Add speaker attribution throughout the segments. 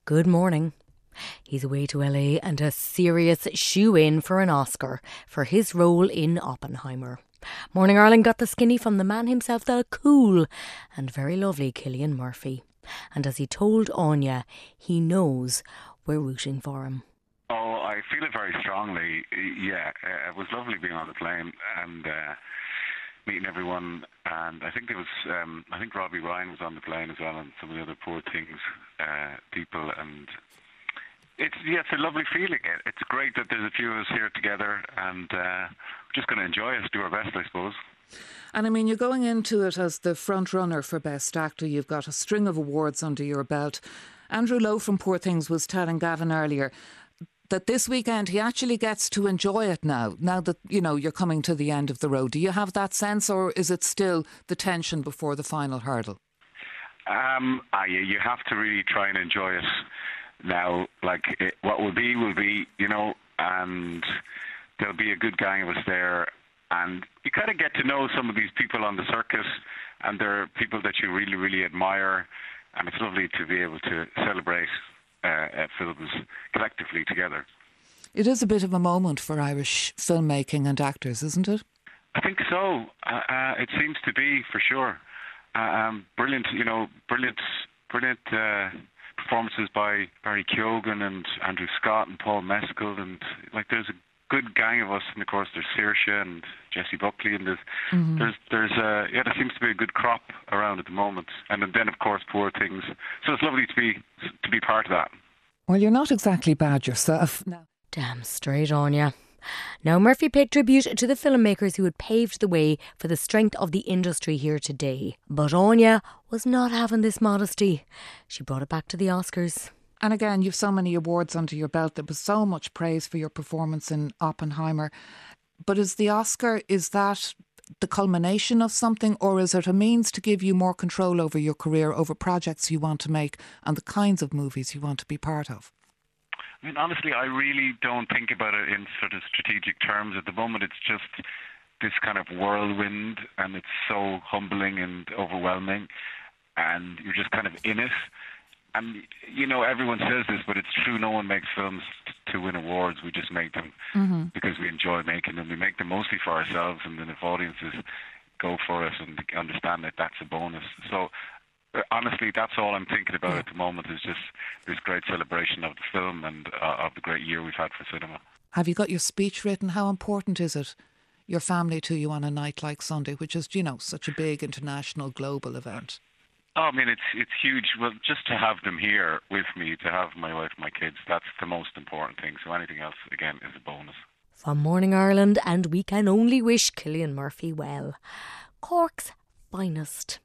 Speaker 1: Good morning. He's away to LA and a serious shoe-in for an Oscar for his role in Oppenheimer. Morning Ireland got the skinny from the man himself, the cool and very lovely Cillian Murphy. And as he told Anya, he knows we're rooting for him.
Speaker 2: Oh, I feel it very strongly. Yeah, it was lovely being on the plane and meeting everyone. And I think I think Robbie Ryan was on the plane as well, and some of the other Poor Things people. And it's a lovely feeling. It's great that there's a few of us here together, and we're just going to enjoy it, do our best, I suppose.
Speaker 3: And I mean, you're going into it as the front runner for Best Actor. You've got a string of awards under your belt. Andrew Lowe from Poor Things was telling Gavin earlier that this weekend he actually gets to enjoy it now that, you know, you're coming to the end of the road. Do you have that sense, or is it still the tension before the final hurdle?
Speaker 2: You have to really try and enjoy it now. What will be, you know, and there'll be a good gang of us there. And you kind of get to know some of these people on the circuit, and they're people that you really, really admire. And it's lovely to be able to celebrate films collectively together. It
Speaker 3: is a bit of a moment for Irish filmmaking and actors, isn't it?
Speaker 2: I think so. It seems to be, for sure. Brilliant performances by Barry Keoghan and Andrew Scott and Paul Mescal, and there's a good gang of us, and of course there's Saoirse and Jessie Buckley, and there seems to be a good crop around at the moment, and then of course Poor Things. So it's lovely to be part of that.
Speaker 3: Well, you're not exactly bad yourself. No.
Speaker 1: Damn straight on ya. Now, Murphy paid tribute to the filmmakers who had paved the way for the strength of the industry here today. But Anya was not having this modesty. She brought it back to the Oscars.
Speaker 3: And again, you've so many awards under your belt. There was so much praise for your performance in Oppenheimer. But is the Oscar, is that the culmination of something, or is it a means to give you more control over your career, over projects you want to make and the kinds of movies you want to be part of?
Speaker 2: I mean, honestly, I really don't think about it in sort of strategic terms. At the moment, it's just this kind of whirlwind, and it's so humbling and overwhelming, and you're just kind of in it. And, you know, everyone says this, but it's true. No one makes films to win awards. We just make them because we enjoy making them. We make them mostly for ourselves, and then if audiences go for us and understand that, that's a bonus. So, honestly, that's all I'm thinking about at the moment, is just this great celebration of the film and of the great year we've had for cinema.
Speaker 3: Have you got your speech written? How important is it, your family, to you on a night like Sunday, which is, you know, such a big international global event?
Speaker 2: Oh, I mean, it's huge. Well, just to have them here with me, to have my wife and my kids, that's the most important thing. So anything else, again, is a bonus.
Speaker 1: From Morning Ireland, and we can only wish Cillian Murphy well. Cork's finest.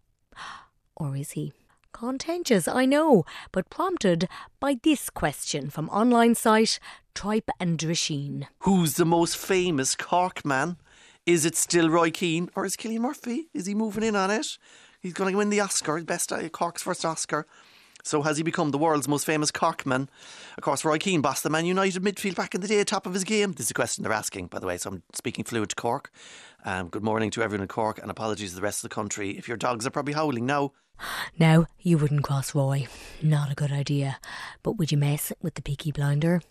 Speaker 1: Or is he? Contentious, I know, but prompted by this question from online site Tripe and Drisheen.
Speaker 4: Who's the most famous Cork man? Is it still Roy Keane, or is Cillian Murphy? Is he moving in on it? He's going to win the Oscar, Cork's first Oscar. So has he become the world's most famous Corkman? Of course, Roy Keane bossed the Man United midfield back in the day, top of his game. This is a question they're asking, by the way, so I'm speaking fluent to Cork. Good morning to everyone in Cork, and apologies to the rest of the country if your dogs are probably howling now.
Speaker 1: Now, you wouldn't cross Roy. Not a good idea. But would you mess with the Peaky Blinder?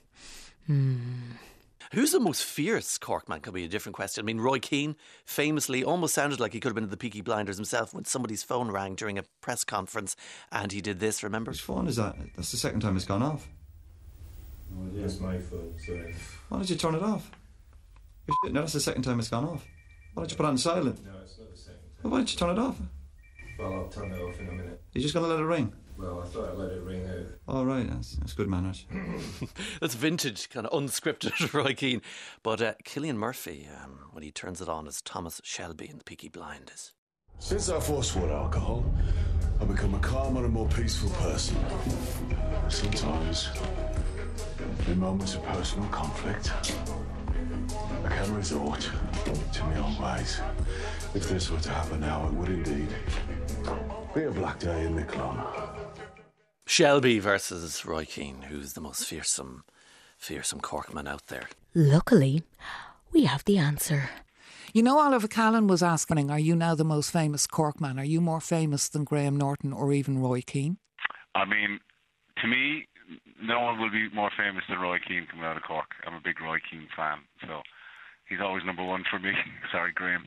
Speaker 4: Who's the most fierce Corkman could be a different question. I mean, Roy Keane famously almost sounded like he could have been in the Peaky Blinders himself when somebody's phone rang during a press conference and he did this, remember?
Speaker 5: Whose phone is that? That's the second time it's gone off.
Speaker 6: Oh, that's my phone, sorry.
Speaker 5: Why did you turn it off? No, that's the second time it's gone off. Why don't you put it on silent?
Speaker 6: No, it's not the second time.
Speaker 5: Well, why didn't you turn it off?
Speaker 6: Well, I'll turn it off in a minute.
Speaker 5: You're just going to let it ring?
Speaker 6: Well, I thought I'd let it ring out.
Speaker 5: All right, that's good manners.
Speaker 4: That's vintage, kind of unscripted Roy Keane. But Cillian Murphy, when he turns it on as Thomas Shelby in the Peaky Blinders.
Speaker 7: Since I forswore alcohol, I've become a calmer and more peaceful person. Sometimes, in moments of personal conflict, I can resort to my own ways. If this were to happen now, it would indeed be a black day in the clan.
Speaker 4: Shelby versus Roy Keane, who's the most fearsome Corkman out there?
Speaker 1: Luckily, we have the answer.
Speaker 3: You know, Oliver Callan was asking, are you now the most famous Corkman? Are you more famous than Graham Norton or even Roy Keane?
Speaker 2: I mean, to me, no one will be more famous than Roy Keane coming out of Cork. I'm a big Roy Keane fan, so he's always number one for me. Sorry, Graham.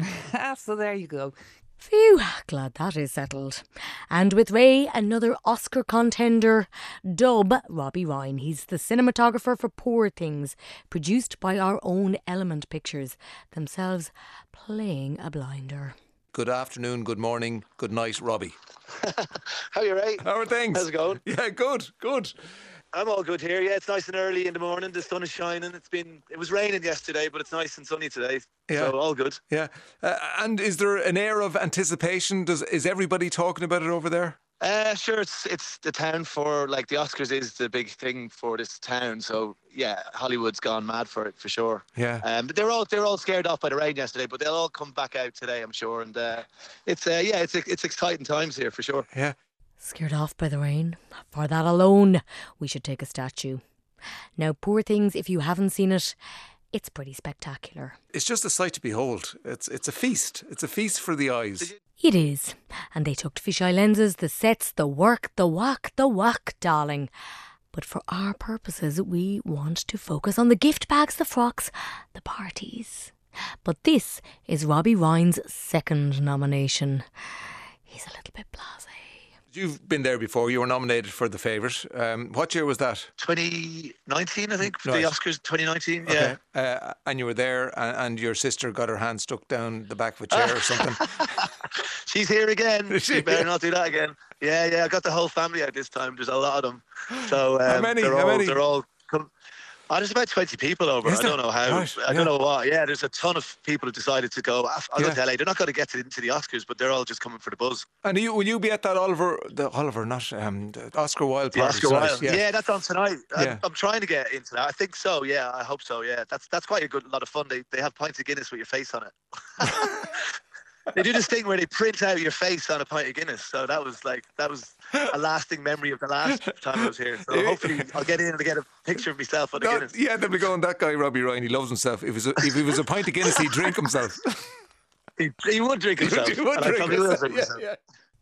Speaker 3: So there you go.
Speaker 1: Phew, glad that is settled. And with Ray, another Oscar contender, dub Robbie Ryan. He's the cinematographer for Poor Things, produced by our own Element Pictures, themselves playing a blinder.
Speaker 8: Good afternoon, good morning, good night, Robbie.
Speaker 9: How are you, Ray?
Speaker 8: How are things?
Speaker 9: How's it going?
Speaker 8: Yeah, good.
Speaker 9: I'm all good here. Yeah, it's nice and early in the morning. The sun is shining. It was raining yesterday, but it's nice and sunny today.
Speaker 8: Yeah.
Speaker 9: So all good.
Speaker 8: Yeah. And is there an air of anticipation? Is everybody talking about it over there?
Speaker 9: Sure. It's the town for, like, the Oscars is the big thing for this town. So yeah, Hollywood's gone mad for it for sure.
Speaker 8: Yeah.
Speaker 9: But they're all scared off by the rain yesterday, but they'll all come back out today, I'm sure. And it's exciting times here for sure.
Speaker 8: Yeah.
Speaker 1: Scared off by the rain? For that alone, we should take a statue. Now, Poor Things, if you haven't seen it, it's pretty spectacular.
Speaker 8: It's just a sight to behold. It's a feast. It's a feast for the eyes.
Speaker 1: It is. And they took fisheye lenses, the sets, the work, the whack, darling. But for our purposes, we want to focus on the gift bags, the frocks, the parties. But this is Robbie Ryan's second nomination. He's a little bit blasé.
Speaker 8: You've been there before. You were nominated for The Favourite. What year was that?
Speaker 9: 2019, I think, for
Speaker 8: Right.
Speaker 9: the Oscars, 2019,
Speaker 8: Okay.
Speaker 9: yeah.
Speaker 8: And you were there, and your sister got her hand stuck down the back of a chair or something.
Speaker 9: She's here again.
Speaker 8: Is she?
Speaker 9: She better not do that again. Yeah, I got the whole family out this time. There's a lot of them. So
Speaker 8: How many?
Speaker 9: They're all come. There's about 20 people over.
Speaker 8: Is
Speaker 9: I
Speaker 8: there?
Speaker 9: don't know how.
Speaker 8: Right,
Speaker 9: I don't know what. Yeah, there's a ton of people who decided to go. I'll go
Speaker 8: Yeah.
Speaker 9: to LA. They're not going to get into the Oscars, but they're all just coming for the buzz.
Speaker 8: And will you be at that the Oscar Wilde
Speaker 9: The
Speaker 8: party
Speaker 9: Oscar
Speaker 8: tonight?
Speaker 9: Wilde. Yeah, that's on tonight.
Speaker 8: Yeah.
Speaker 9: I'm trying to get into that. I think so. Yeah, I hope so. Yeah, that's quite a lot of fun. They have pints of Guinness with your face on it. They do this thing where they print out your face on a pint of Guinness. So that was a lasting memory of the last time I was here. So hopefully I'll get in and get a picture of myself on the Guinness.
Speaker 8: Yeah, they'll be going, that guy Robbie Ryan, he loves himself. If he was a pint of Guinness, he'd drink himself.
Speaker 9: He would drink himself.
Speaker 8: He would
Speaker 9: and I
Speaker 8: drink
Speaker 9: probably will
Speaker 8: himself.
Speaker 9: drink myself.
Speaker 8: Yeah.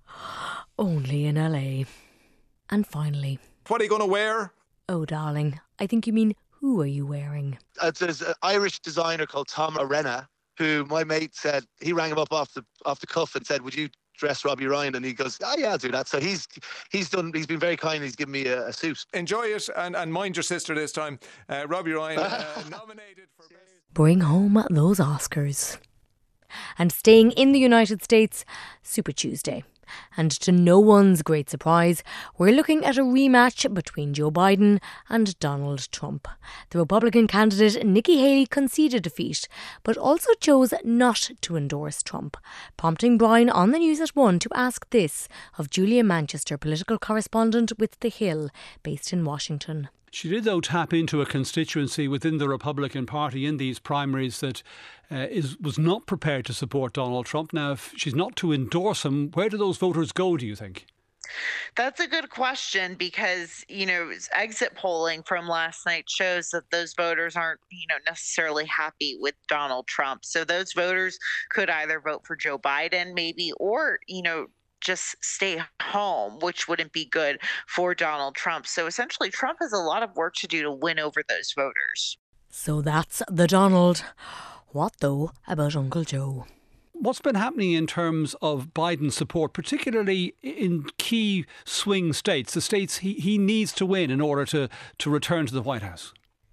Speaker 1: Only in LA. And finally,
Speaker 8: What are you going to wear?
Speaker 1: oh darling, I think you mean who are you wearing?
Speaker 9: There's an Irish designer called Tom Arena, who my mate said, he rang him up off the cuff and said, would you dress Robbie Ryan? And he goes, oh yeah, I'll do that. So he's been very kind. He's given me a suit.
Speaker 8: Enjoy it and mind your sister this time. Robbie Ryan nominated for Best.
Speaker 1: Bring home those Oscars. And staying in the United States, Super Tuesday. And to no one's great surprise, we're looking at a rematch between Joe Biden and Donald Trump. The Republican candidate Nikki Haley conceded defeat, but also chose not to endorse Trump, prompting Brian on the News at 1 to ask this of Julia Manchester, political correspondent with The Hill, based in Washington.
Speaker 10: She did, though, tap into a constituency within the Republican Party in these primaries that was not prepared to support Donald Trump. Now, if she's not to endorse him, where do those voters go, do you think?
Speaker 11: That's a good question because, exit polling from last night shows that those voters aren't, necessarily happy with Donald Trump. So those voters could either vote for Joe Biden maybe or, just stay home, which wouldn't be good for Donald Trump. So essentially, Trump has a lot of work to do to win over those voters.
Speaker 1: So that's the Donald. What, though, about Uncle Joe?
Speaker 10: What's been happening in terms of Biden's support, particularly in key swing states, the states he needs to win in order to return to the White House?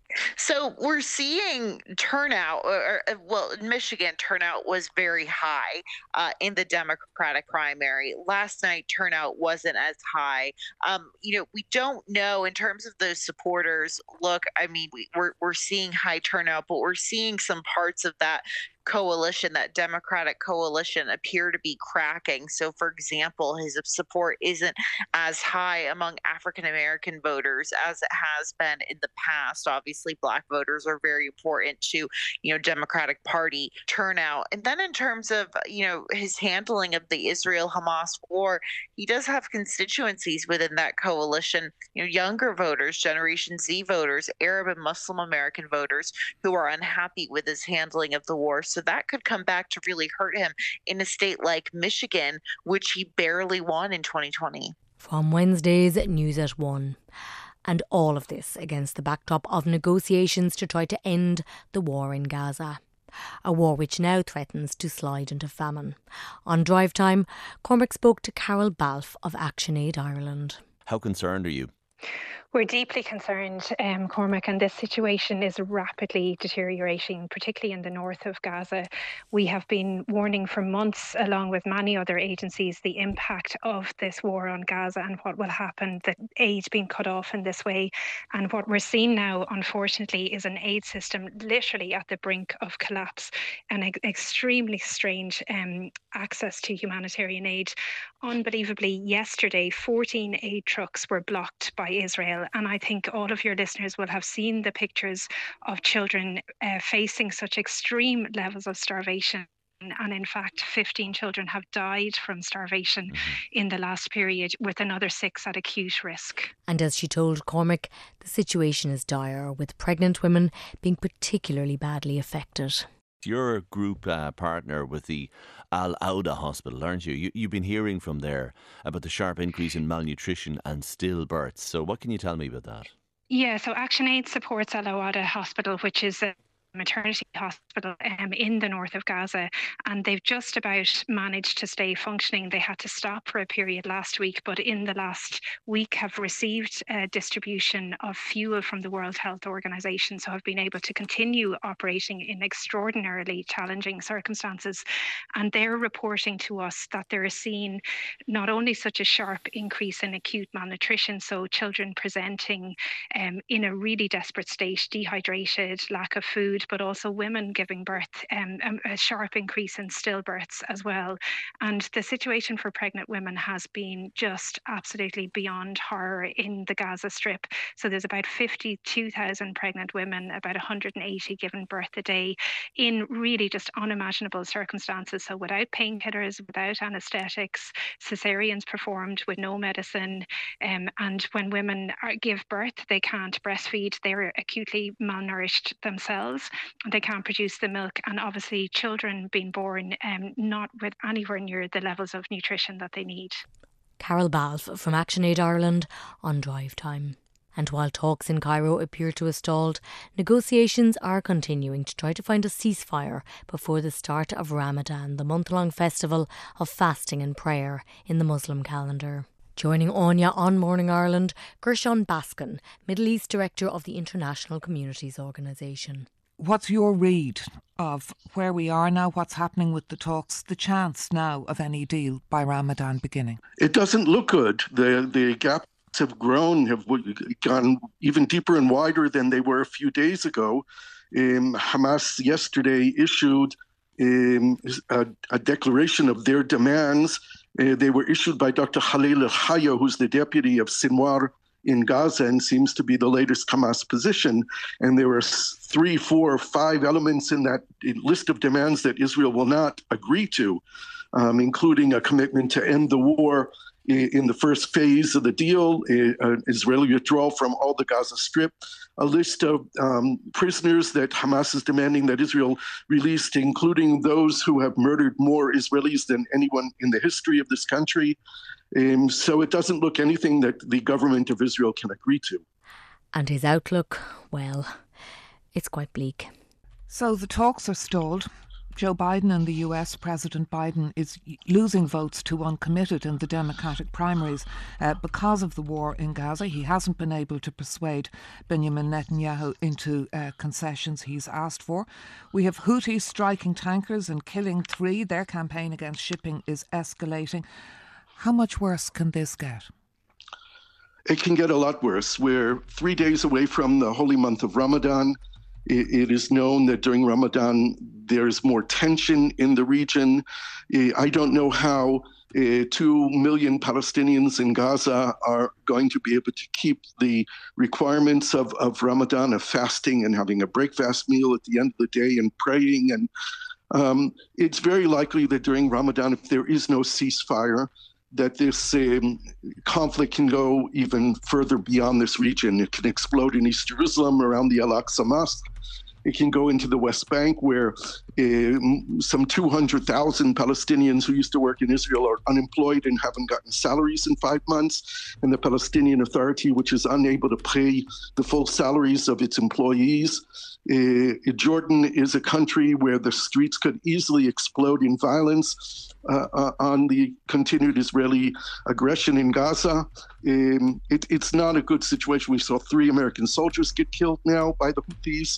Speaker 11: So we're seeing turnout, in Michigan, turnout was very high in the Democratic primary. Last night, turnout wasn't as high. We don't know in terms of those supporters. Look, I mean, we're seeing high turnout, but we're seeing some parts of that coalition, that Democratic coalition, appear to be cracking. So, for example, his support isn't as high among African American voters as it has been in the past. Obviously, Black voters are very important to, Democratic Party turnout. And then in terms of, his handling of the Israel-Hamas war, he does have constituencies within that coalition, younger voters, Generation Z voters, Arab and Muslim American voters who are unhappy with his handling of the war. So that could come back to really hurt him in a state like Michigan, which he barely won in 2020.
Speaker 1: From Wednesday's News at 1. And all of this against the backdrop of negotiations to try to end the war in Gaza. A war which now threatens to slide into famine. On Drive Time, Cormac spoke to Carol Balfe of ActionAid Ireland.
Speaker 12: How concerned are you?
Speaker 13: We're deeply concerned, Cormac, and this situation is rapidly deteriorating, particularly in the north of Gaza. We have been warning for months, along with many other agencies, the impact of this war on Gaza and what will happen, the aid being cut off in this way. And what we're seeing now, unfortunately, is an aid system literally at the brink of collapse and extremely strange access to humanitarian aid. Unbelievably, yesterday, 14 aid trucks were blocked by Israel. And I think all of your listeners will have seen the pictures of children facing such extreme levels of starvation. And in fact, 15 children have died from starvation in the last period, with another 6 at acute risk.
Speaker 1: And as she told Cormac, the situation is dire, with pregnant women being particularly badly affected.
Speaker 12: You're a group partner with the Al Auda Hospital, aren't you? You've been hearing from there about the sharp increase in malnutrition and stillbirths. So what can you tell me about that?
Speaker 13: Yeah, so ActionAid supports Al Auda Hospital, which is a maternity hospital in the north of Gaza, and they've just about managed to stay functioning. They had to stop for a period last week, but in the last week have received distribution of fuel from the World Health Organization, so have been able to continue operating in extraordinarily challenging circumstances. And they're reporting to us that they're seeing not only such a sharp increase in acute malnutrition, so children presenting in a really desperate state, dehydrated, lack of food, but also women giving birth, a sharp increase in stillbirths as well. And the situation for pregnant women has been just absolutely beyond horror in the Gaza Strip. So there's about 52,000 pregnant women, about 180 giving birth a day in really just unimaginable circumstances. So without painkillers, without anaesthetics, cesareans performed with no medicine. And when women give birth, they can't breastfeed. They're acutely malnourished themselves. They can't produce the milk, and obviously children being born not with anywhere near the levels of nutrition that they need.
Speaker 1: Carol Balfe from ActionAid Ireland on Drive Time. And while talks in Cairo appear to have stalled, negotiations are continuing to try to find a ceasefire before the start of Ramadan, the month-long festival of fasting and prayer in the Muslim calendar. Joining Anya on Morning Ireland, Gershon Baskin, Middle East Director of the International Communities Organisation.
Speaker 3: What's your read of where we are now, what's happening with the talks, the chance now of any deal by Ramadan beginning?
Speaker 14: It doesn't look good. The gaps have grown, have gone even deeper and wider than they were a few days ago. Hamas yesterday issued a declaration of their demands. They were issued by Dr. Khalil al-Haya, who's the deputy of Sinwar in Gaza and seems to be the latest Hamas position. And there were 3, 4, 5 elements in that list of demands that Israel will not agree to, including a commitment to end the war in the first phase of the deal, Israeli withdrawal from all the Gaza Strip, a list of prisoners that Hamas is demanding that Israel released, including those who have murdered more Israelis than anyone in the history of this country. So it doesn't look anything that the government of Israel can agree to.
Speaker 1: And his outlook, well, it's quite bleak.
Speaker 3: So the talks are stalled. Joe Biden and the US, President Biden, is losing votes to uncommitted in the Democratic primaries because of the war in Gaza. He hasn't been able to persuade Benjamin Netanyahu into concessions he's asked for. We have Houthis striking tankers and killing 3. Their campaign against shipping is escalating. How much worse can this get?
Speaker 14: It can get a lot worse. We're 3 days away from the holy month of Ramadan. It is known that during Ramadan, there's more tension in the region. I don't know how 2 million Palestinians in Gaza are going to be able to keep the requirements of Ramadan, of fasting and having a breakfast meal at the end of the day and praying. And it's very likely that during Ramadan, if there is no ceasefire, that this conflict can go even further beyond this region. It can explode in East Jerusalem around the Al-Aqsa Mosque. It can go into the West Bank, where some 200,000 Palestinians who used to work in Israel are unemployed and haven't gotten salaries in 5 months. And the Palestinian Authority, which is unable to pay the full salaries of its employees. Jordan is a country where the streets could easily explode in violence on the continued Israeli aggression in Gaza. It's not a good situation. We saw 3 American soldiers get killed now by the Houthis.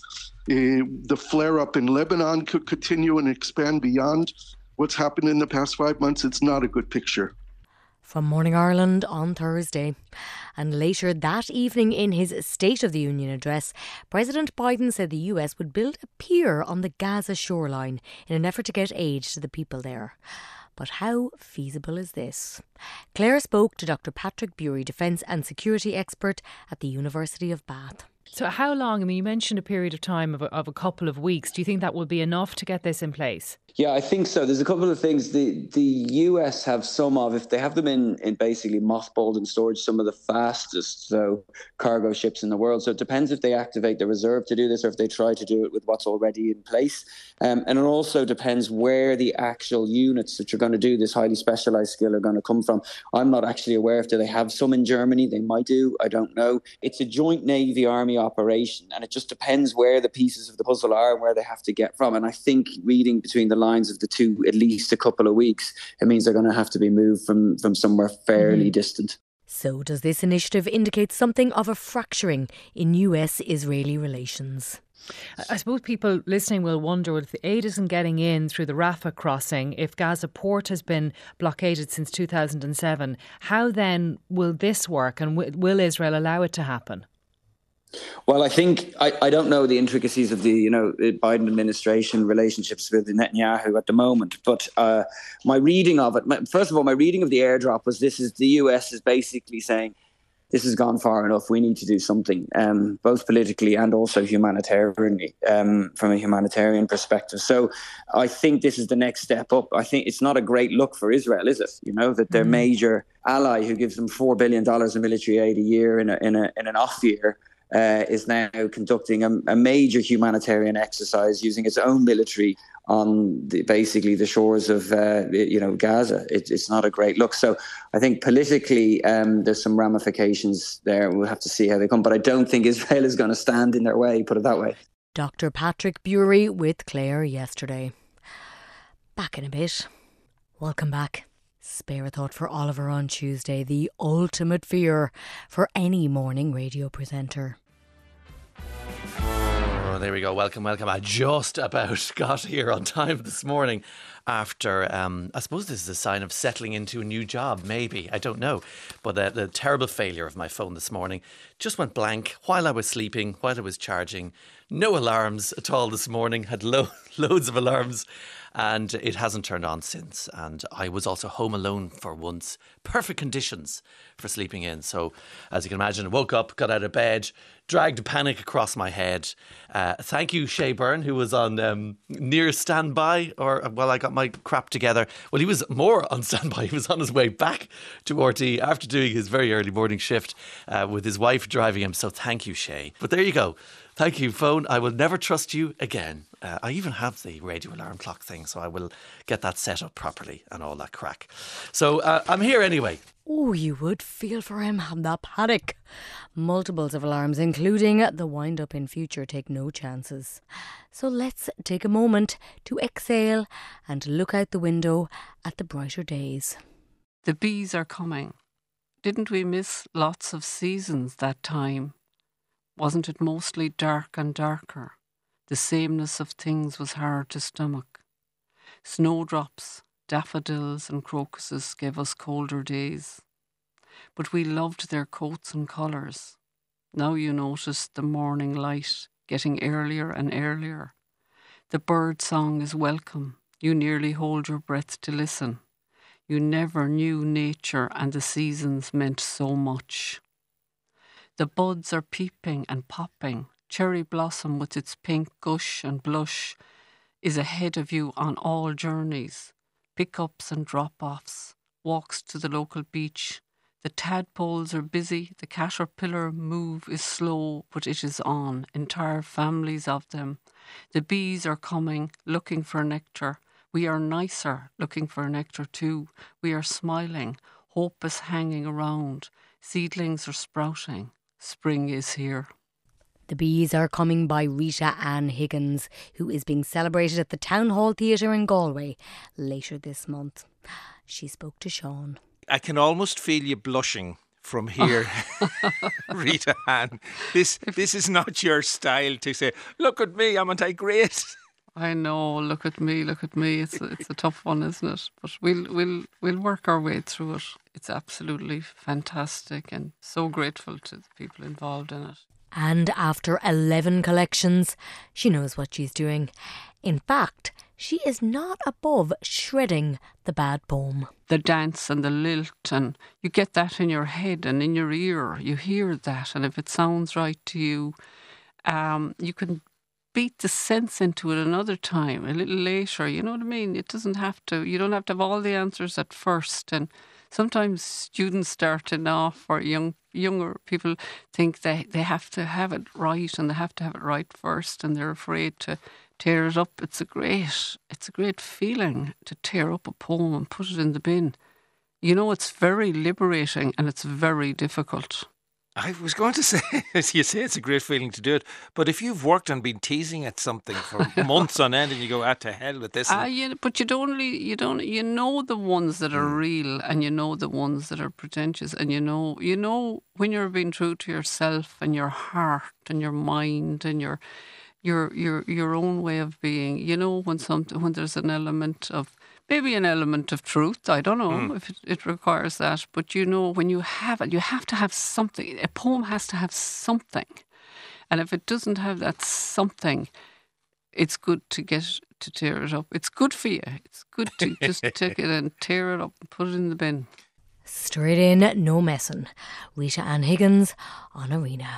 Speaker 14: The flare-up in Lebanon could continue and expand beyond what's happened in the past 5 months. It's not a good picture.
Speaker 1: From Morning Ireland on Thursday. And later that evening in his State of the Union address, President Biden said the US would build a pier on the Gaza shoreline in an effort to get aid to the people there. But how feasible is this? Claire spoke to Dr. Patrick Bury, defence and security expert at the University of Bath.
Speaker 15: So how long? I mean, you mentioned a period of time of a couple of weeks. Do you think that will be enough to get this in place?
Speaker 16: Yeah, I think so. There's a couple of things. The US have some of, if they have them in basically mothballed in storage, some of the fastest cargo ships in the world. So it depends if they activate the reserve to do this or if they try to do it with what's already in place. And it also depends where the actual units that you're going to do this highly specialised skill are going to come from. I'm not actually aware if they have some in Germany. They might do. I don't know. It's a joint Navy-Army operation, and it just depends where the pieces of the puzzle are and where they have to get from. And I think reading between the lines of the two, at least a couple of weeks, it means they're going to have to be moved from somewhere fairly distant.
Speaker 1: So does this initiative indicate something of a fracturing in US-Israeli relations?
Speaker 15: I suppose people listening will wonder if the aid isn't getting in through the Rafah crossing, if Gaza port has been blockaded since 2007, how then will this work, and will Israel allow it to happen?
Speaker 16: Well, I think I don't know the intricacies of the Biden administration relationships with Netanyahu at the moment, but my reading of it, first of all, my reading of the airdrop was the US is basically saying this has gone far enough. We need to do something, both politically and also humanitarianly, from a humanitarian perspective. So I think this is the next step up. I think it's not a great look for Israel, is it? That their major ally, who gives them $4 billion in military aid a year in an off year, is now conducting a major humanitarian exercise using its own military on basically the shores of Gaza. It's not a great look. So I think politically there's some ramifications there. We'll have to see how they come. But I don't think Israel is going to stand in their way, put it that way.
Speaker 1: Dr. Patrick Bury with Claire yesterday. Back in a bit. Welcome back. Spare a thought for Oliver on Tuesday, the ultimate fear for any morning radio presenter.
Speaker 17: Oh, there we go. Welcome. I just about got here on time this morning after, I suppose this is a sign of settling into a new job, maybe. I don't know. But the terrible failure of my phone this morning just went blank while I was sleeping, while I was charging. No alarms at all this morning. Had loads of alarms. And it hasn't turned on since. And I was also home alone for once. Perfect conditions for sleeping in. So, as you can imagine, I woke up, got out of bed, dragged a panic across my head. Thank you, Shay Byrne, who was on near standby, I got my crap together. Well, he was more on standby. He was on his way back to RT after doing his very early morning shift with his wife driving him. So thank you, Shay. But there you go. Thank you, phone. I will never trust you again. I even have the radio alarm clock thing, so I will get that set up properly and all that crack. So I'm here anyway.
Speaker 1: Oh, you would feel for him, have that panic. Multiples of alarms, including the wind up in future, take no chances. So let's take a moment to exhale and look out the window at the brighter days.
Speaker 18: The bees are coming. Didn't we miss lots of seasons that time? Wasn't it mostly dark and darker? The sameness of things was hard to stomach. Snowdrops, daffodils and crocuses gave us colder days. But we loved their coats and colours. Now you notice the morning light getting earlier and earlier. The bird song is welcome. You nearly hold your breath to listen. You never knew nature and the seasons meant so much. The buds are peeping and popping. Cherry blossom with its pink gush and blush is ahead of you on all journeys. Pick-ups and drop-offs, walks to the local beach, The tadpoles are busy, the caterpillar move is slow, but it is on, entire families of them. The bees are coming, looking for nectar. We are nicer, looking for nectar too. We are smiling, hope is hanging around. Seedlings are sprouting, spring is here.
Speaker 1: The Bees Are Coming by Rita Ann Higgins, who is being celebrated at the Town Hall Theatre in Galway later this month. She spoke to Sean.
Speaker 19: I can almost feel you blushing from here, Rita Ann. This is not your style to say, look at me, aren't I great?
Speaker 18: I know, look at me. It's a tough one, isn't it? But we'll work our way through it. It's absolutely fantastic and so grateful to the people involved in it.
Speaker 1: And after 11 collections, she knows what she's doing. In fact, she is not above shredding the bad poem.
Speaker 18: The dance and the lilt, and you get that in your head and in your ear. You hear that, and if it sounds right to you, you can beat the sense into it another time, a little later. You know what I mean? It doesn't have to. You don't have to have all the answers at first. And sometimes students starting off or younger people think they have to have it right, and they have to have it right first, and they're afraid to tear it up. It's a great feeling to tear up a poem and put it in the bin. You know, it's very liberating and it's very difficult.
Speaker 19: I was going to say, as you say, it's a great feeling to do it. But if you've worked and been teasing at something for months on end, and you go, to hell with this.
Speaker 18: But you know the ones that are real, and you know the ones that are pretentious, and you know when you're being true to yourself and your heart and your mind and your own way of being. You know when there's an element of. Maybe an element of truth. I don't know if it requires that. But you know, when you have it, you have to have something. A poem has to have something. And if it doesn't have that something, it's good to tear it up. It's good for you. It's good to just take it and tear it up and put it in the bin.
Speaker 1: Straight in, no messing. Rita Ann Higgins on Arena.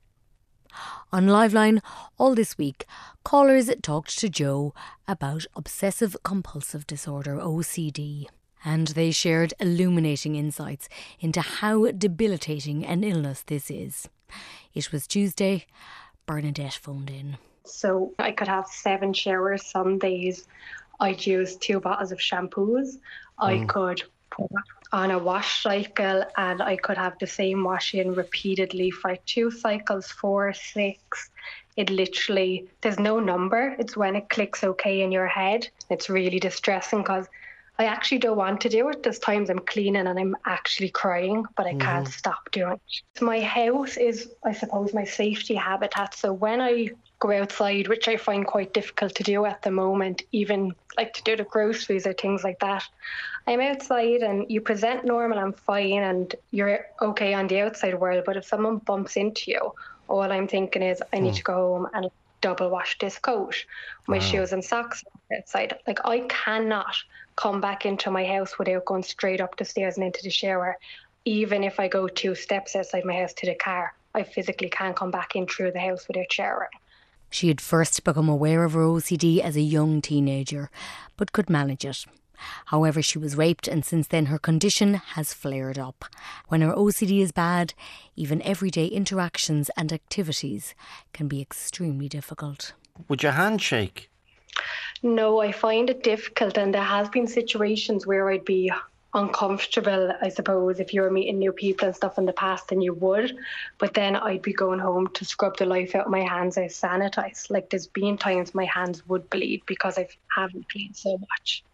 Speaker 1: On Liveline, all this week, callers talked to Joe about obsessive compulsive disorder, OCD, and they shared illuminating insights into how debilitating an illness this is. It was Tuesday. Bernadette phoned in.
Speaker 20: So I could have 7 showers some days. I'd use 2 bottles of shampoos. I could put on a wash cycle, and I could have the same wash in repeatedly for 2 cycles, 4, 6. It literally, there's no number. It's when it clicks okay in your head. It's really distressing because I actually don't want to do it. There's times I'm cleaning and I'm actually crying, but I can't stop doing it. My house is, I suppose, my safety habitat. So when I go outside, which I find quite difficult to do at the moment, even like to do the groceries or things like that, I'm outside and you present normal and fine and you're okay on the outside world. But if someone bumps into you, all I'm thinking is I need to go home and double wash this coat, my shoes and socks outside. Like, I cannot come back into my house without going straight up the stairs and into the shower. Even if I go 2 steps outside my house to the car, I physically can't come back in through the house without showering.
Speaker 1: She had first become aware of her OCD as a young teenager, but could manage it. However, she was raped, and since then her condition has flared up. When her OCD is bad, even everyday interactions and activities can be extremely difficult.
Speaker 21: Would your hand shake?
Speaker 20: No, I find it difficult, and there has been situations where I'd be uncomfortable, I suppose, if you were meeting new people and stuff in the past, then you would. But then I'd be going home to scrub the life out of my hands. I sanitize. Like, there's been times my hands would bleed because I haven't cleaned so much.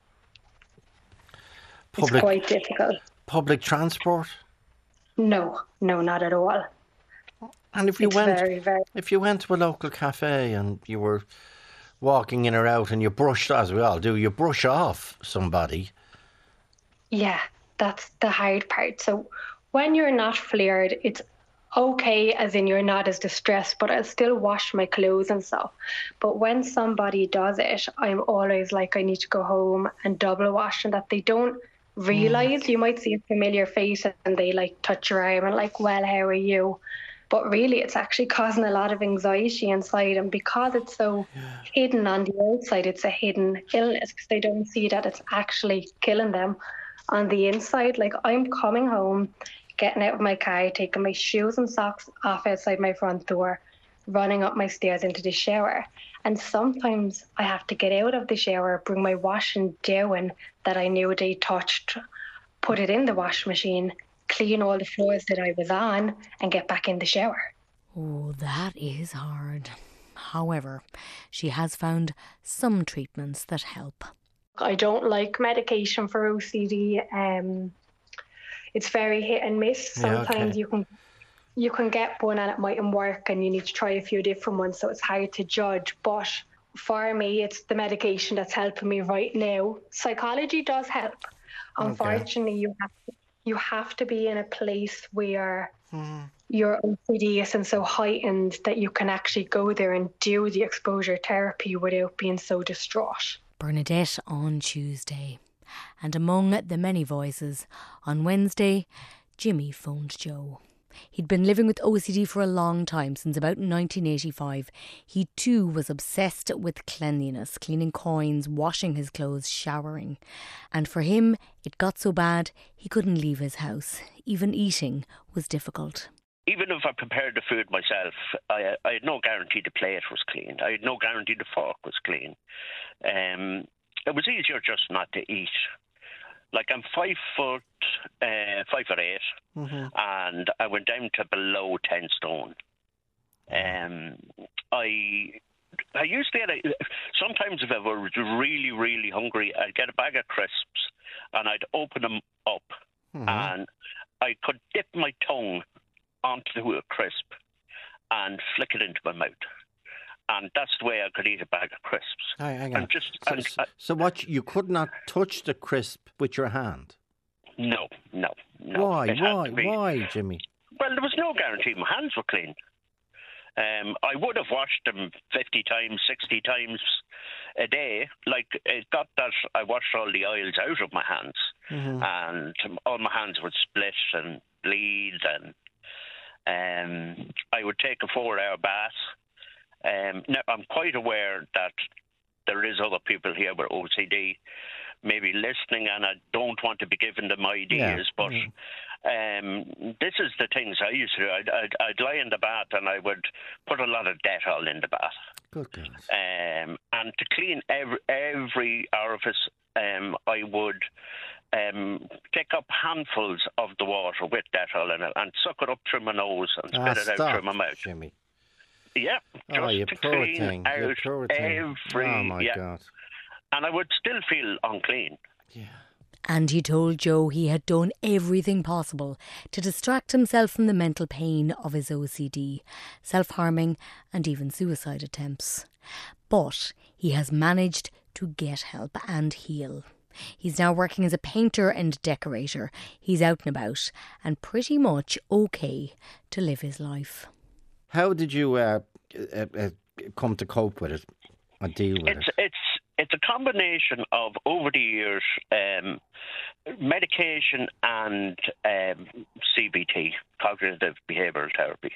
Speaker 20: It's quite difficult.
Speaker 21: Public transport?
Speaker 20: No, not at all.
Speaker 21: And if you went to a local cafe and you were walking in or out and you brushed, as we all do, you brush off somebody.
Speaker 20: Yeah, that's the hard part. So when you're not flared, it's okay, as in you're not as distressed, but I'll still wash my clothes and stuff. But when somebody does it, I'm always like, I need to go home and double wash, and that they don't realise. You might see a familiar face and they like touch your arm and like, well, how are you? But really it's actually causing a lot of anxiety inside, and because it's so hidden on the outside, it's a hidden illness because they don't see that it's actually killing them on the inside. Like, I'm coming home getting out of my car, taking my shoes and socks off outside my front door, running up my stairs into the shower. And sometimes I have to get out of the shower, bring my washing down that I knew they touched, put it in the washing machine, clean all the floors that I was on, and get back in the shower.
Speaker 1: Oh, that is hard. However, she has found some treatments that help.
Speaker 20: I don't like medication for OCD. It's very hit and miss. Sometimes you can get one and it mightn't work, and you need to try a few different ones, so it's hard to judge. But for me, it's the medication that's helping me right now. Psychology does help. Unfortunately, you have to be in a place where your OCD isn't so heightened that you can actually go there and do the exposure therapy without being so distraught.
Speaker 1: Bernadette on Tuesday. And among the many voices, on Wednesday, Jimmy phoned Joe. He'd been living with OCD for a long time, since about 1985. He too was obsessed with cleanliness, cleaning coins, washing his clothes, showering. And for him, it got so bad he couldn't leave his house. Even eating was difficult.
Speaker 6: Even if I prepared the food myself, I had no guarantee the plate was clean. I had no guarantee the fork was clean. It was easier just not to eat. Like, I'm 5'8", and I went down to below 10 stone. I used to get sometimes if I was really, really hungry, I'd get a bag of crisps and I'd open them up and I could dip my tongue onto a crisp and flick it into my mouth. And that's the way I could eat a bag of crisps.
Speaker 21: Hang on. So what, you could not touch the crisp with your hand?
Speaker 6: No.
Speaker 21: Why, Jimmy?
Speaker 6: Well, there was no guarantee my hands were clean. I would have washed them 50 times, 60 times a day. Like, it got that I washed all the oils out of my hands. And all my hands would split and bleed. And I would take a 4-hour bath. Now, I'm quite aware that there is other people here with OCD maybe listening, and I don't want to be giving them ideas, but this is the things I used to do. I'd lie in the bath and I would put a lot of Dettol in the bath.
Speaker 21: Good God.
Speaker 6: And to clean every orifice, I would take up handfuls of the water with Dettol in it and suck it up through my nose and spit it out through my mouth.
Speaker 21: Jimmy.
Speaker 6: Yeah, just to clean out every...
Speaker 21: Oh, my God.
Speaker 6: And I would still feel unclean.
Speaker 21: Yeah.
Speaker 1: And he told Joe he had done everything possible to distract himself from the mental pain of his OCD, self-harming and even suicide attempts. But he has managed to get help and heal. He's now working as a painter and decorator. He's out and about and pretty much okay to live his life.
Speaker 21: How did you come to cope with it and deal with it?
Speaker 6: It's a combination of, over the years, medication and CBT, cognitive behavioural therapy,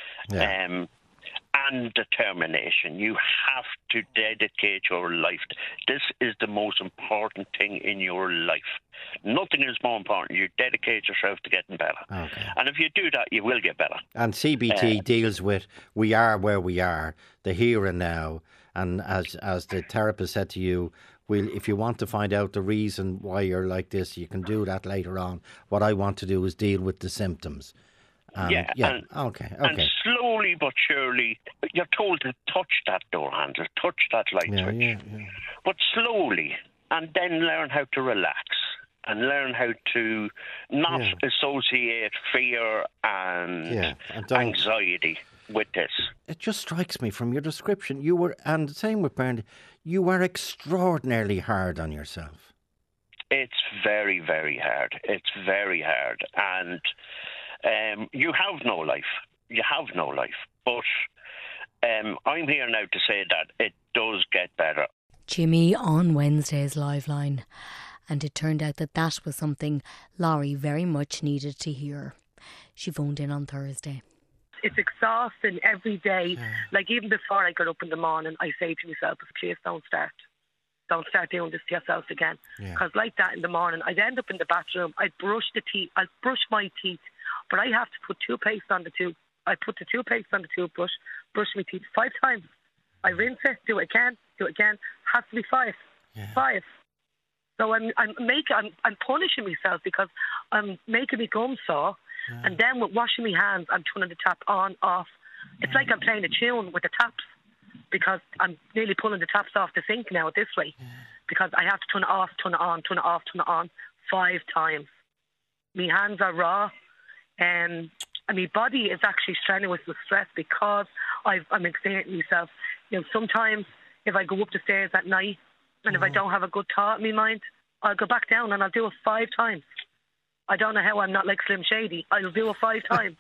Speaker 6: and determination. You have to dedicate your life. This is the most important thing in your life. Nothing is more important. You dedicate yourself to getting better.
Speaker 21: Okay.
Speaker 6: And if you do that, you will get better.
Speaker 21: And CBT deals with we are where we are, the here and now. And as the therapist said to you, if you want to find out the reason why you're like this, you can do that later on. What I want to do is deal with the symptoms. Okay.
Speaker 6: And slowly but surely, you're told to touch that door handle, touch that light switch. But slowly, and then learn how to relax and learn how to not associate fear and anxiety with this.
Speaker 21: It just strikes me from your description, you were, and the same with Bernd, you were extraordinarily hard on yourself.
Speaker 6: It's very, very hard. It's very hard. And you have no life. You have no life. But I'm here now to say that it does get better.
Speaker 1: Jimmy on Wednesday's Liveline. And it turned out that was something Laurie very much needed to hear. She phoned in on Thursday.
Speaker 22: It's exhausting every day. Like, even before I get up in the morning, I say to myself, please don't start. don't start doing this to yourself again. Because like that in the morning, I'd end up in the bathroom, I'd brush my teeth, but I have to put toothpaste on the tooth. I put the toothpaste on the toothbrush, brush my teeth 5 times. I rinse it, do it again, has to be 5. 5. So I'm punishing myself because I'm making my gum sore, and then with washing my hands, I'm turning the tap on, off. It's like I'm playing a tune with the taps, because I'm nearly pulling the taps off the sink now at this rate, because I have to turn it off, turn it on, turn it off, turn it on 5 times. My hands are raw, and my body is actually strenuous with stress because I'm exerting myself. You know, sometimes if I go up the stairs at night and if I don't have a good thought in my mind, I'll go back down and I'll do it 5 times. I don't know how I'm not like Slim Shady. I'll do it 5 times.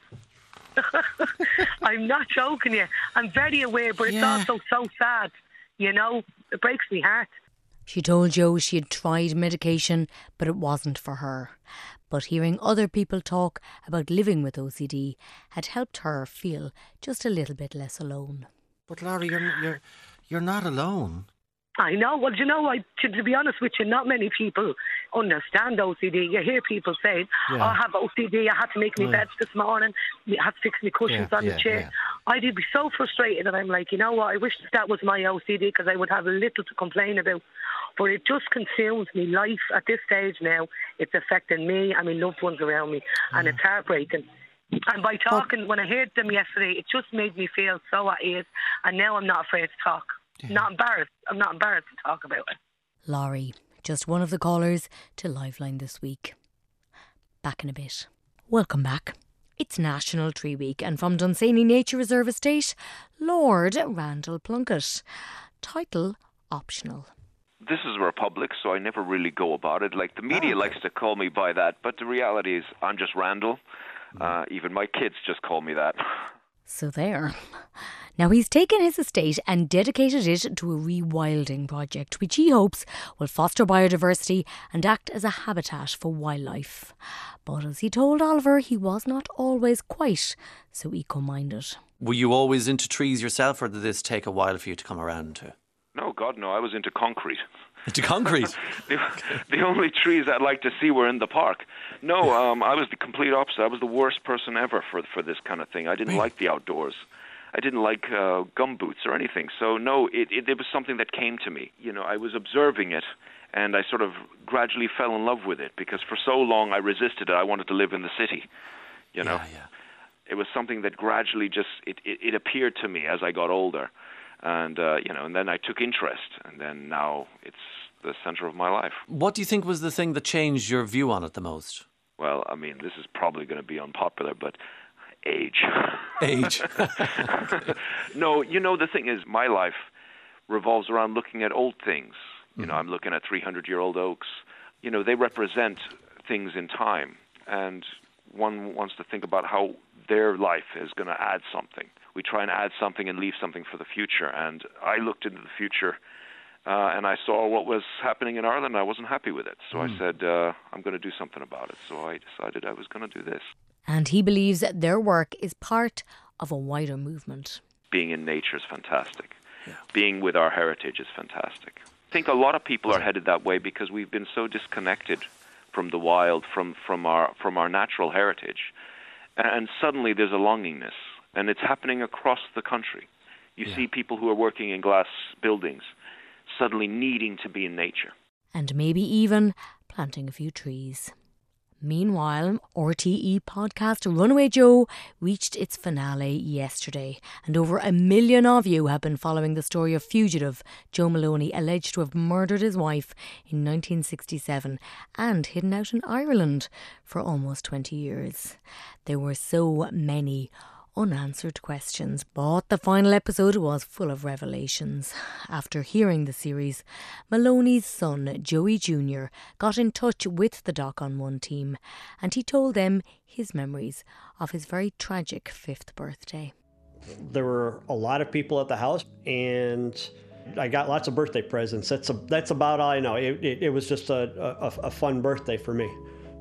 Speaker 22: I'm not joking you. I'm very aware, but it's also so sad. You know, it breaks my heart.
Speaker 1: She told Joe she had tried medication, but it wasn't for her. But hearing other people talk about living with OCD had helped her feel just a little bit less alone.
Speaker 21: But Laurie, you're not alone.
Speaker 22: I know. Well, you know, to be honest with you, not many people understand OCD. You hear people saying, I have OCD, I had to make my beds this morning, I had to fix my cushions on the chair. I'd be so frustrated, and I'm like, you know what, I wish that was my OCD, because I would have little to complain about. But it just consumes me life at this stage now. It's affecting me and my loved ones around me, and it's heartbreaking. And by talking, when I heard them yesterday, it just made me feel so at ease, and now I'm not afraid to talk. Not embarrassed. I'm not embarrassed to talk about it.
Speaker 1: Laurie, just one of the callers to Liveline this week. Back in a bit. Welcome back. It's National Tree Week, and from Dunsany Nature Reserve Estate, Lord Randall Plunkett. Title optional.
Speaker 5: This is a republic, so I never really go about it. Like, the media likes to call me by that, but the reality is I'm just Randall. Even my kids just call me that.
Speaker 1: So there. Now he's taken his estate and dedicated it to a rewilding project, which he hopes will foster biodiversity and act as a habitat for wildlife. But as he told Oliver, he was not always quite so eco-minded.
Speaker 17: Were you always into trees yourself, or did this take a while for you to come around to?
Speaker 5: No, God, no. I was into concrete.
Speaker 17: Into concrete?
Speaker 5: The only trees I'd like to see were in the park. No, I was the complete opposite. I was the worst person ever for this kind of thing. I didn't like the outdoors. I didn't like gum boots or anything. So, no, it was something that came to me. You know, I was observing it, and I sort of gradually fell in love with it, because for so long I resisted it. I wanted to live in the city, you know. It was something that gradually just, it appeared to me as I got older. And, you know, and then I took interest, and then now it's the center of my life.
Speaker 17: What do you think was the thing that changed your view on it the most?
Speaker 5: Well, I mean, this is probably going to be unpopular, but age.
Speaker 17: Age?
Speaker 5: No, you know, the thing is, my life revolves around looking at old things. You know, I'm looking at 300-year-old oaks. You know, they represent things in time, and one wants to think about how their life is going to add something. We try and add something and leave something for the future. And I looked into the future and I saw what was happening in Ireland. I wasn't happy with it. So I said, I'm going to do something about it. So I decided I was going to do this.
Speaker 1: And he believes that their work is part of a wider movement.
Speaker 5: Being in nature is fantastic. Being with our heritage is fantastic. I think a lot of people are headed that way because we've been so disconnected from the wild, from our natural heritage. And suddenly there's a longingness. And it's happening across the country. You see people who are working in glass buildings suddenly needing to be in nature.
Speaker 1: And maybe even planting a few trees. Meanwhile, RTE podcast Runaway Joe reached its finale yesterday, and over 1 million of you have been following the story of fugitive Joe Maloney, alleged to have murdered his wife in 1967 and hidden out in Ireland for almost 20 years. There were so many unanswered questions, but the final episode was full of revelations. After hearing the series, Maloney's son, Joey Jr., got in touch with the Doc on One team, and he told them his memories of his very tragic 5th birthday.
Speaker 7: There were a lot of people at the house, and I got lots of birthday presents. That's about all I know. It was just a fun birthday for me.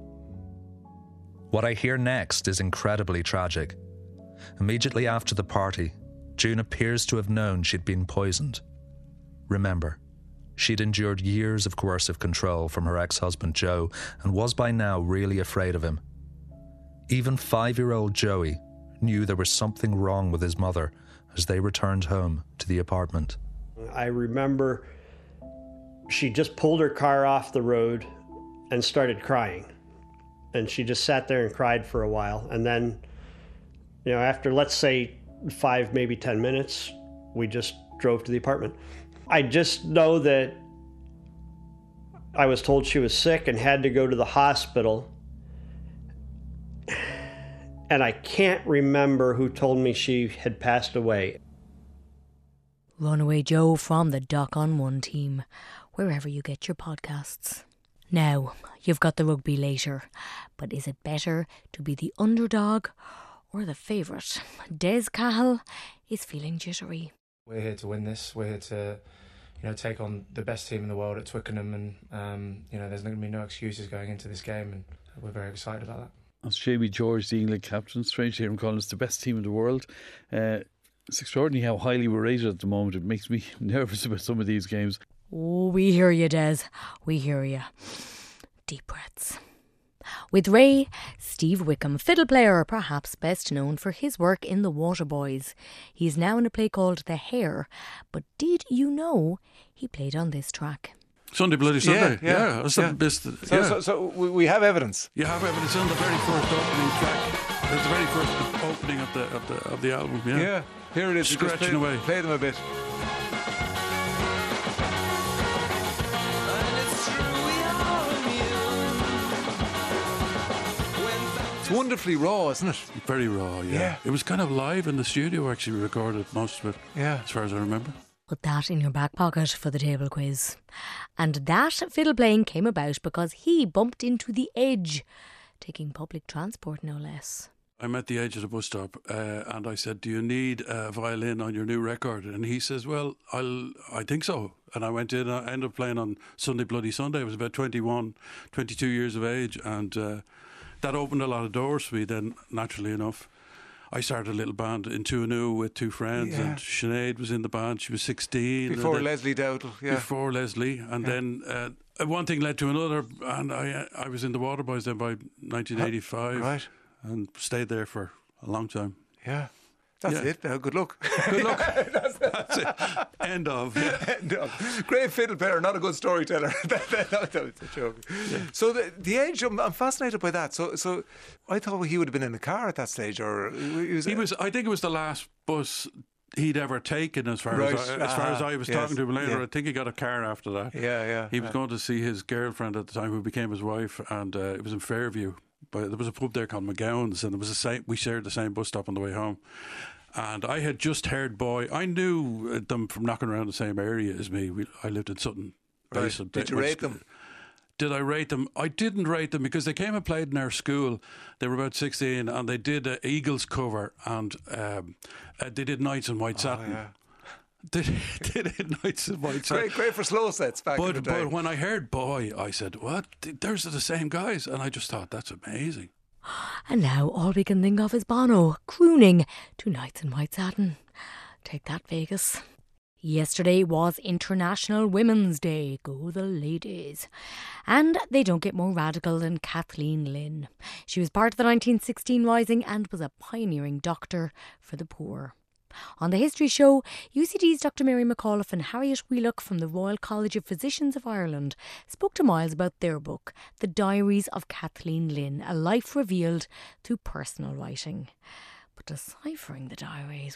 Speaker 23: What I hear next is incredibly tragic. Immediately after the party, June appears to have known she'd been poisoned. Remember, She'd endured years of coercive control from her ex-husband Joe and was by now really afraid of him. Even 5-year-old Joey knew there was something wrong with his mother as they returned home to the apartment.
Speaker 7: I remember she just pulled her car off the road and started crying. And she just sat there and cried for a while. And then, after, let's say, 5, maybe 10 minutes, we just drove to the apartment. I just know that I was told she was sick and had to go to the hospital. And I can't remember who told me she had passed away.
Speaker 1: Runaway Joe from the Doc on One team, wherever you get your podcasts. Now, you've got the rugby later, but is it better to be the underdog or the favourite? Des Cahill is feeling jittery.
Speaker 2: We're here to win this. We're here to, take on the best team in the world at Twickenham, and there's going to be no excuses going into this game, and we're very excited about that.
Speaker 4: That's Jamie George, the England captain. Strange to hear him calling us the best team in the world. It's extraordinary how highly we're rated at the moment. It makes me nervous about some of these games.
Speaker 1: Oh, we hear you, Des. We hear you. Deep breaths. With Ray, Steve Wickham, fiddle player, perhaps best known for his work in The Waterboys. He's now in a play called The Hare. But did you know he played on this track?
Speaker 9: Sunday Bloody Sunday. Yeah. That's the best.
Speaker 8: So we have evidence.
Speaker 9: You have evidence on the very first opening track. It's the very first opening of the album.
Speaker 8: Yeah. Here it is.
Speaker 9: Scratching away.
Speaker 8: Play them a bit. It's wonderfully raw, isn't it?
Speaker 9: Very raw, yeah. It was kind of live in the studio, actually. We recorded most of it, as far as I remember.
Speaker 1: Put that in your back pocket for the table quiz. And that fiddle playing came about because he bumped into the Edge, taking public transport no less.
Speaker 9: I met the Edge at a bus stop and I said, do you need a violin on your new record? And he says, well, I think so. And I went in, I ended up playing on Sunday Bloody Sunday. I was about 21, 22 years of age, and that opened a lot of doors for me then, naturally enough. I started a little band in Tuanu with 2 friends, and Sinead was in the band. She was 16.
Speaker 8: Before Leslie Dowdle,
Speaker 9: Before Leslie. And then one thing led to another, and I was in the Waterboys then by 1985.
Speaker 8: Right.
Speaker 9: And stayed there for a long time.
Speaker 8: Yeah. That's it now. Good luck.
Speaker 9: Good luck. That's it. End of.
Speaker 8: End of. Great fiddle player, not a good storyteller. That's a joke. Yeah. So the Edge, I'm fascinated by that. So I thought he would have been in the car at that stage, or
Speaker 9: he was. I think it was the last bus he'd ever taken, as far as I was talking to him later. I think he got a car after that. He was going to see his girlfriend at the time, who became his wife, and it was in Fairview. But there was a pub there called McGowan's, and we shared the same bus stop on the way home. And I had just heard Boy. I knew them from knocking around the same area as me. I lived in Sutton.
Speaker 8: Right. Did you rate them?
Speaker 9: Did I rate them? I didn't rate them because they came and played in our school. They were about 16, and they did an Eagles cover, and they did Nights in White Satin. They did Nights in White Satin.
Speaker 8: Great for slow sets back in the day.
Speaker 9: But when I heard Boy, I said, what? There's the same guys. And I just thought, that's amazing.
Speaker 1: And now all we can think of is Bono crooning to Nights in White Satin. Take that, Vegas. Yesterday was International Women's Day. Go the ladies. And they don't get more radical than Kathleen Lynn. She was part of the 1916 Rising and was a pioneering doctor for the poor. On the History Show, UCD's Dr Mary McAuliffe and Harriet Wheelock from the Royal College of Physicians of Ireland spoke to Miles about their book, The Diaries of Kathleen Lynn, a life revealed through personal writing. But deciphering the diaries,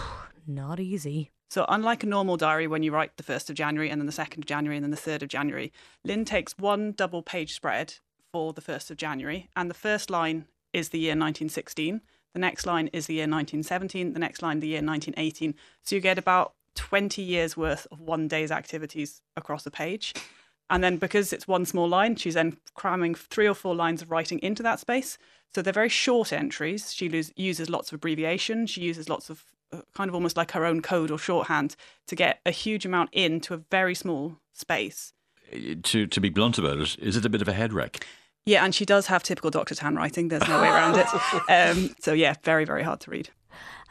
Speaker 1: not easy.
Speaker 24: So unlike a normal diary when you write the 1st of January and then the 2nd of January and then the 3rd of January, Lynn takes one double page spread for the 1st of January, and the first line is the year 1916. The next line is the year 1917, the next line the year 1918. So you get about 20 years worth of one day's activities across a page. And then because it's one small line, she's then cramming 3 or 4 lines of writing into that space. So they're very short entries. She uses lots of abbreviation. She uses lots of kind of almost like her own code or shorthand to get a huge amount into a very small space.
Speaker 25: To be blunt about it, is it a bit of a head wreck?
Speaker 24: Yeah, and she does have typical doctor's handwriting. There's no way around it. So yeah, very, very hard to read.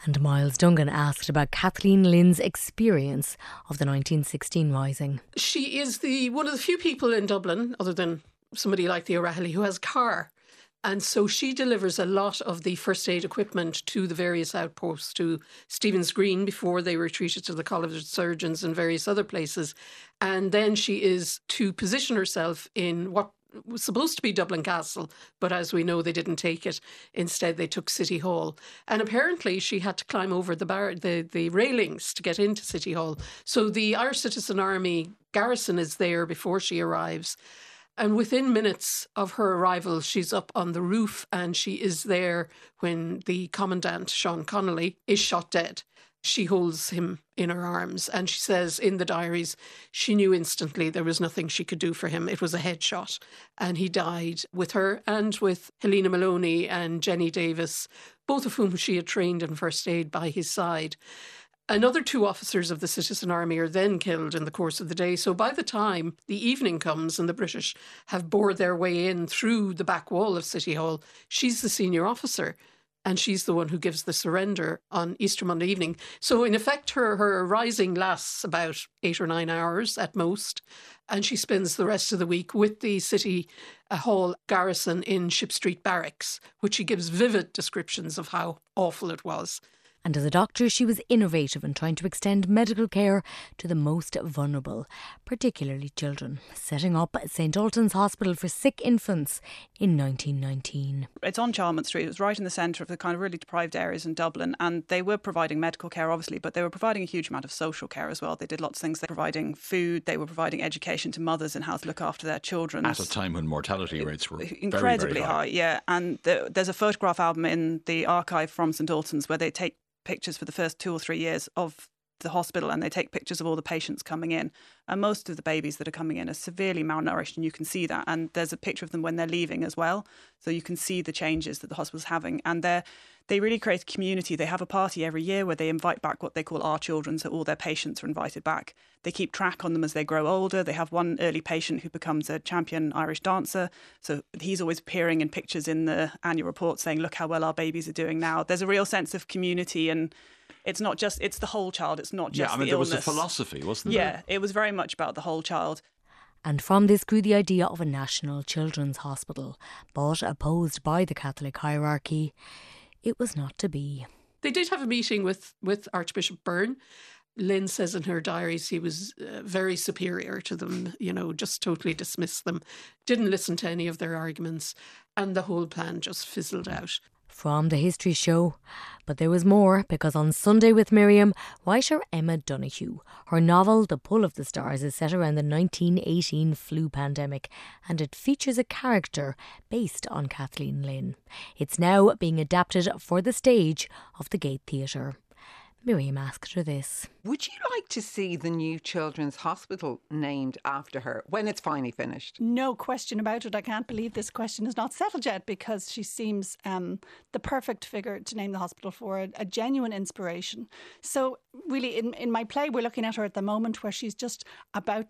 Speaker 1: And Miles Dungan asked about Kathleen Lynn's experience of the 1916 rising.
Speaker 3: She is one of the few people in Dublin, other than somebody like the O'Rahilly, who has a car. And so she delivers a lot of the first aid equipment to the various outposts, to Stephen's Green before they were treated to the College of Surgeons and various other places. And then she is to position herself in what was supposed to be Dublin Castle, but as we know, they didn't take it. Instead, they took City Hall. And apparently she had to climb over the railings to get into City Hall. So the Irish Citizen Army garrison is there before she arrives. And within minutes of her arrival, she's up on the roof and she is there when the commandant, Sean Connolly, is shot dead. She holds him in her arms and she says in the diaries she knew instantly there was nothing she could do for him. It was a headshot. And he died with her and with Helena Maloney and Jenny Davis, both of whom she had trained in first aid by his side. Another 2 officers of the Citizen Army are then killed in the course of the day. So by the time the evening comes and the British have bored their way in through the back wall of City Hall, she's the senior officer and she's the one who gives the surrender on Easter Monday evening. So in effect, her rising lasts about 8 or 9 hours at most, and she spends the rest of the week with the City Hall garrison in Ship Street Barracks, which she gives vivid descriptions of how awful it was.
Speaker 1: And as a doctor, she was innovative in trying to extend medical care to the most vulnerable, particularly children, setting up St Ultan's Hospital for Sick Infants in 1919.
Speaker 24: It's on Chalmers Street. It was right in the centre of the kind of really deprived areas in Dublin, and they were providing medical care, obviously, but they were providing a huge amount of social care as well. They did lots of things. They were providing food, they were providing education to mothers and how to look after their children.
Speaker 25: At a time when mortality rates were
Speaker 24: incredibly
Speaker 25: very
Speaker 24: high. Yeah, and there's a photograph album in the archive from St Ultan's where they take pictures for the first 2 or 3 years of the hospital, and they take pictures of all the patients coming in, and most of the babies that are coming in are severely malnourished, and you can see that. And there's a picture of them when they're leaving as well, so you can see the changes that the hospital's having. And they really create a community. They have a party every year where they invite back what they call our children, so all their patients are invited back. They keep track on them as they grow older. They have one early patient who becomes a champion Irish dancer, so he's always appearing in pictures in the annual report saying, look how well our babies are doing now. There's a real sense of community, and it's not just, it's the whole child. It's not just the illness.
Speaker 25: There was a philosophy, wasn't there?
Speaker 24: Yeah, it was very much about the whole child.
Speaker 1: And from this grew the idea of a national children's hospital, but opposed by the Catholic hierarchy, it was not to be.
Speaker 3: They did have a meeting with Archbishop Byrne. Lynn says in her diaries he was very superior to them, just totally dismissed them, didn't listen to any of their arguments, and the whole plan just fizzled out.
Speaker 1: From the History Show. But there was more, because on Sunday with Miriam, writer Emma Donoghue. Her novel, The Pull of the Stars, is set around the 1918 flu pandemic, and it features a character based on Kathleen Lynn. It's now being adapted for the stage of the Gate Theatre. Miriam asked her this.
Speaker 10: Would you like to see the new children's hospital named after her when it's finally finished?
Speaker 11: No question about it. I can't believe this question is not settled yet, because she seems the perfect figure to name the hospital for, a genuine inspiration. So really, in my play, we're looking at her at the moment where she's just about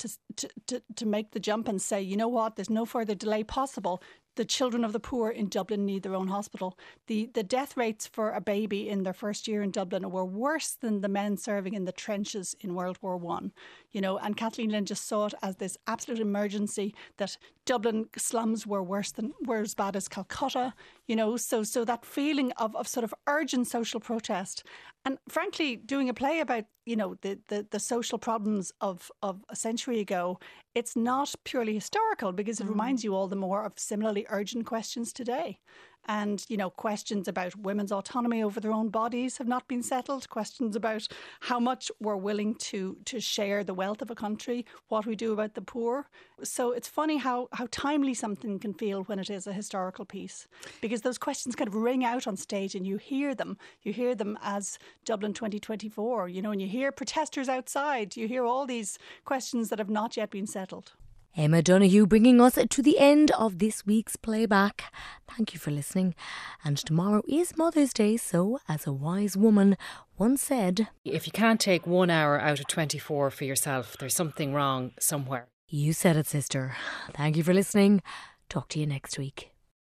Speaker 11: to make the jump and say, you know what, there's no further delay possible. The children of the poor in Dublin need their own hospital. The death rates for a baby in their first year in Dublin were worse than the men serving in the trenches in World War I. And Kathleen Lynn just saw it as this absolute emergency, that Dublin slums were were as bad as Calcutta, so that feeling of sort of urgent social protest. And frankly, doing a play about, the social problems of a century ago, it's not purely historical, because it reminds you all the more of similarly urgent questions today. And, questions about women's autonomy over their own bodies have not been settled. Questions about how much we're willing to share the wealth of a country, what we do about the poor. So it's funny how timely something can feel when it is a historical piece, because those questions kind of ring out on stage and you hear them. You hear them as Dublin 2024, and you hear protesters outside. You hear all these questions that have not yet been settled.
Speaker 1: Emma Donoghue bringing us to the end of this week's playback. Thank you for listening. And tomorrow is Mother's Day, so as a wise woman once said,
Speaker 15: if you can't take 1 hour out of 24 for yourself, there's something wrong somewhere.
Speaker 1: You said it, sister. Thank you for listening. Talk to you next week.